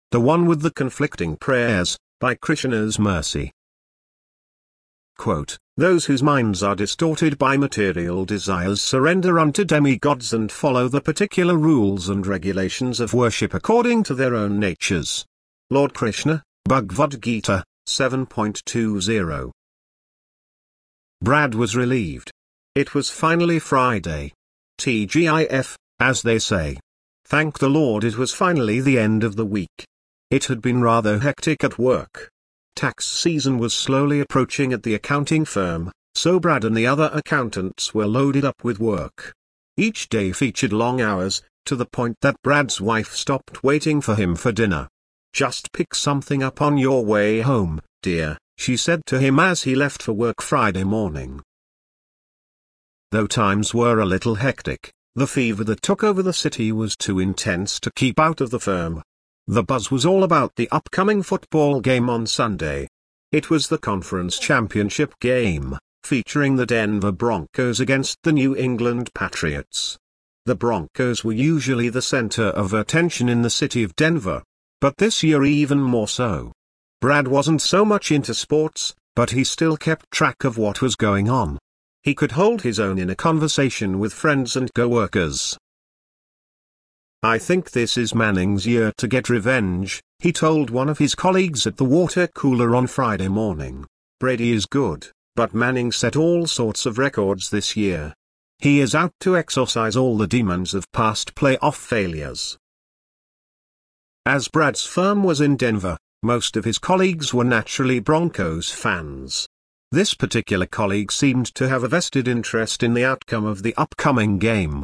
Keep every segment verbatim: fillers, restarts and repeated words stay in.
The one with the conflicting prayers, by Krishna's mercy. Quote, those whose minds are distorted by material desires surrender unto demigods and follow the particular rules and regulations of worship according to their own natures. Lord Krishna, Bhagavad Gita, seven point two zero. Brad was relieved. It was finally Friday. T G I F, as they say. Thank the Lord it was finally the end of the week. It had been rather hectic at work. Tax season was slowly approaching at the accounting firm, so Brad and the other accountants were loaded up with work. Each day featured long hours, to the point that Brad's wife stopped waiting for him for dinner. Just pick something up on your way home, dear, she said to him as he left for work Friday morning. Though times were a little hectic, the fever that took over the city was too intense to keep out of the firm. The buzz was all about the upcoming football game on Sunday. It was the conference championship game, featuring the Denver Broncos against the New England Patriots. The Broncos were usually the center of attention in the city of Denver, but this year even more so. Brad wasn't so much into sports, but he still kept track of what was going on. He could hold his own in a conversation with friends and co-workers. I think this is Manning's year to get revenge, he told one of his colleagues at the water cooler on Friday morning. Brady is good, but Manning set all sorts of records this year. He is out to exorcise all the demons of past playoff failures. As Brad's firm was in Denver, most of his colleagues were naturally Broncos fans. This particular colleague seemed to have a vested interest in the outcome of the upcoming game.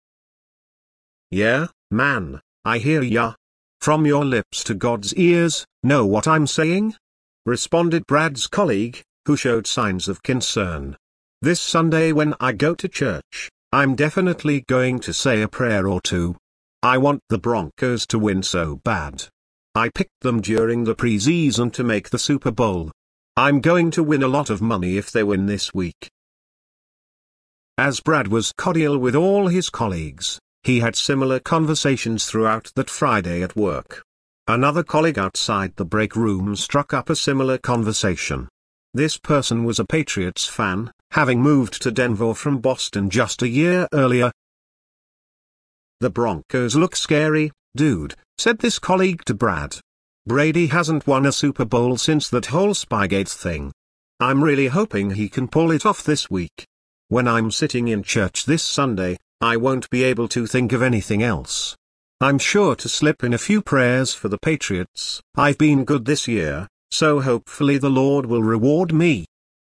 Yeah, man, I hear ya. From your lips to God's ears, know what I'm saying? Responded Brad's colleague, who showed signs of concern. This Sunday when I go to church, I'm definitely going to say a prayer or two. I want the Broncos to win so bad. I picked them during the preseason to make the Super Bowl. I'm going to win a lot of money if they win this week. As Brad was cordial with all his colleagues, he had similar conversations throughout that Friday at work. Another colleague outside the break room struck up a similar conversation. This person was a Patriots fan, having moved to Denver from Boston just a year earlier. The Broncos look scary, dude, said this colleague to Brad. Brady hasn't won a Super Bowl since that whole Spygate thing. I'm really hoping he can pull it off this week. When I'm sitting in church this Sunday, I won't be able to think of anything else. I'm sure to slip in a few prayers for the Patriots. I've been good this year, so hopefully the Lord will reward me.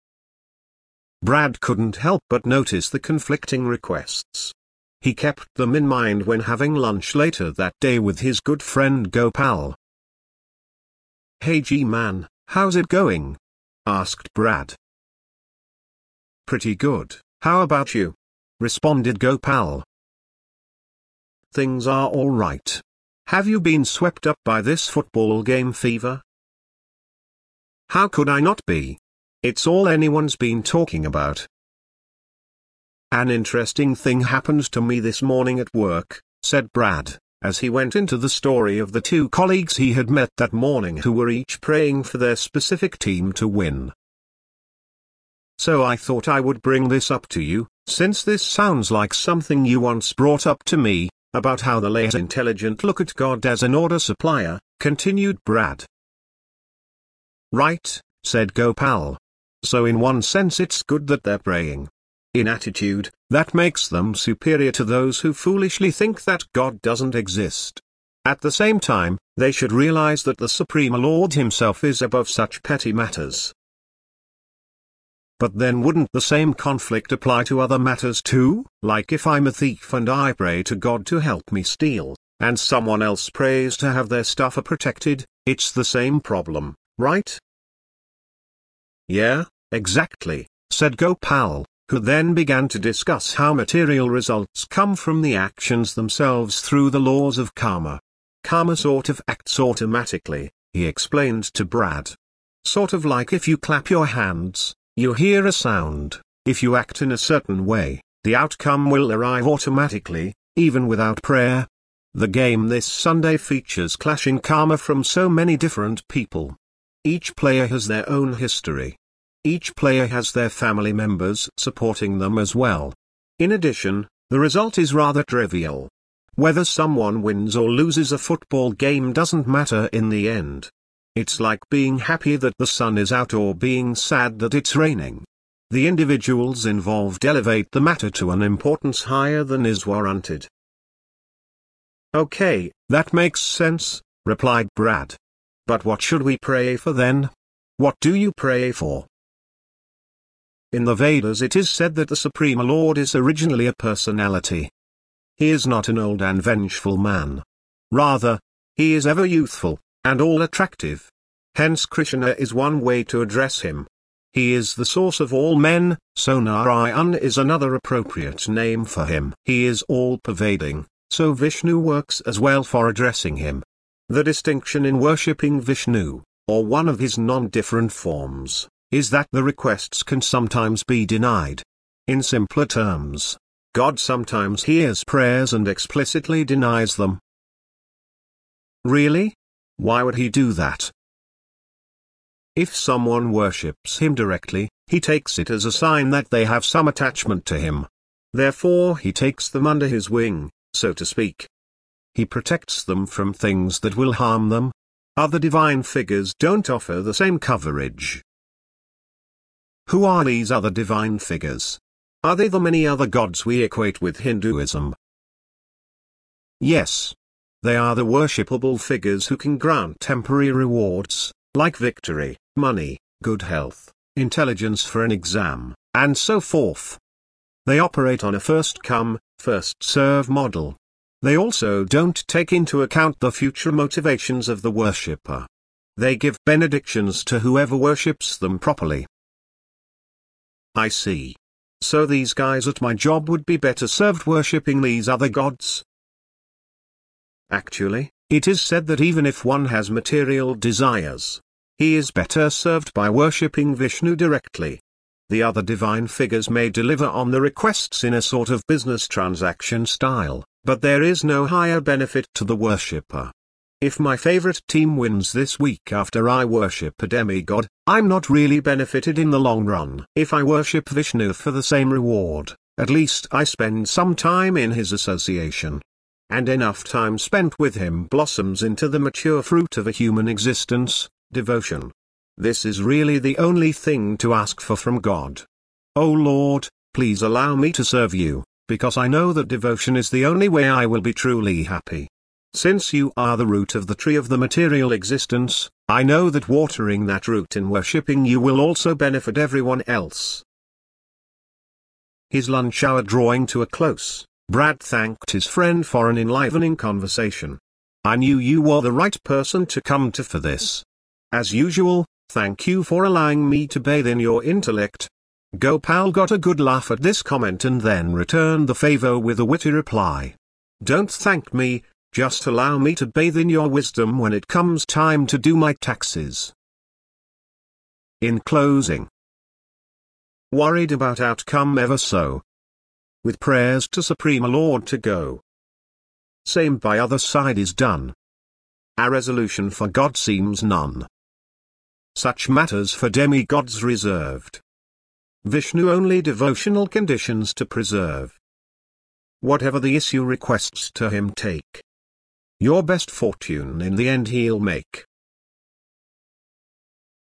Brad couldn't help but notice the conflicting requests. He kept them in mind when having lunch later that day with his good friend Gopal. Hey G-Man, how's it going? Asked Brad. Pretty good, how about you? Responded Gopal. Things are all right. Have you been swept up by this football game fever? How could I not be? It's all anyone's been talking about. An interesting thing happened to me this morning at work, said Brad, as he went into the story of the two colleagues he had met that morning who were each praying for their specific team to win. So I thought I would bring this up to you, since this sounds like something you once brought up to me, about how the less intelligent look at God as an order supplier, continued Brad. Right, said Gopal. So in one sense it's good that they're praying. In attitude, that makes them superior to those who foolishly think that God doesn't exist. At the same time, they should realize that the Supreme Lord himself is above such petty matters. But then wouldn't the same conflict apply to other matters too? Like if I'm a thief and I pray to God to help me steal, and someone else prays to have their stuff protected, it's the same problem, right? Yeah, exactly, said Gopal, who then began to discuss how material results come from the actions themselves through the laws of karma. Karma sort of acts automatically, he explained to Brad. Sort of like if you clap your hands, you hear a sound. If you act in a certain way, the outcome will arrive automatically, even without prayer. The game this Sunday features clashing karma from so many different people. Each player has their own history. Each player has their family members supporting them as well. In addition, the result is rather trivial. Whether someone wins or loses a football game doesn't matter in the end. It's like being happy that the sun is out or being sad that it's raining. The individuals involved elevate the matter to an importance higher than is warranted. "Okay, that makes sense," replied Brad. "But what should we pray for then? What do you pray for?" In the Vedas it is said that the Supreme Lord is originally a personality. He is not an old and vengeful man. Rather, he is ever youthful, and all-attractive. Hence Krishna is one way to address him. He is the source of all men, so Narayan is another appropriate name for him. He is all-pervading, so Vishnu works as well for addressing him. The distinction in worshipping Vishnu, or one of his non-different forms, is that the requests can sometimes be denied. In simpler terms, God sometimes hears prayers and explicitly denies them. Really? Why would he do that? If someone worships him directly, he takes it as a sign that they have some attachment to him. Therefore he takes them under his wing, so to speak. He protects them from things that will harm them. Other divine figures don't offer the same coverage. Who are these other divine figures? Are they the many other gods we equate with Hinduism? Yes. They are the worshipable figures who can grant temporary rewards, like victory, money, good health, intelligence for an exam, and so forth. They operate on a first-come, first-serve model. They also don't take into account the future motivations of the worshipper. They give benedictions to whoever worships them properly. I see. So these guys at my job would be better served worshipping these other gods? Actually, it is said that even if one has material desires, he is better served by worshipping Vishnu directly. The other divine figures may deliver on the requests in a sort of business transaction style, but there is no higher benefit to the worshipper. If my favorite team wins this week after I worship a demigod, I'm not really benefited in the long run. If I worship Vishnu for the same reward, at least I spend some time in his association. And enough time spent with him blossoms into the mature fruit of a human existence, devotion. This is really the only thing to ask for from God. O Lord, please allow me to serve you, because I know that devotion is the only way I will be truly happy. Since you are the root of the tree of the material existence, I know that watering that root in worshipping you will also benefit everyone else. His lunch hour drawing to a close, Brad thanked his friend for an enlivening conversation. I knew you were the right person to come to for this. As usual, thank you for allowing me to bathe in your intellect. Gopal got a good laugh at this comment and then returned the favor with a witty reply. Don't thank me, just allow me to bathe in your wisdom when it comes time to do my taxes. In closing, worried about outcome ever so? With prayers to Supreme Lord to go. Same by other side is done. A resolution for God seems none. Such matters for demigods reserved. Vishnu only devotional conditions to preserve. Whatever the issue requests to him take. Your best fortune in the end he'll make.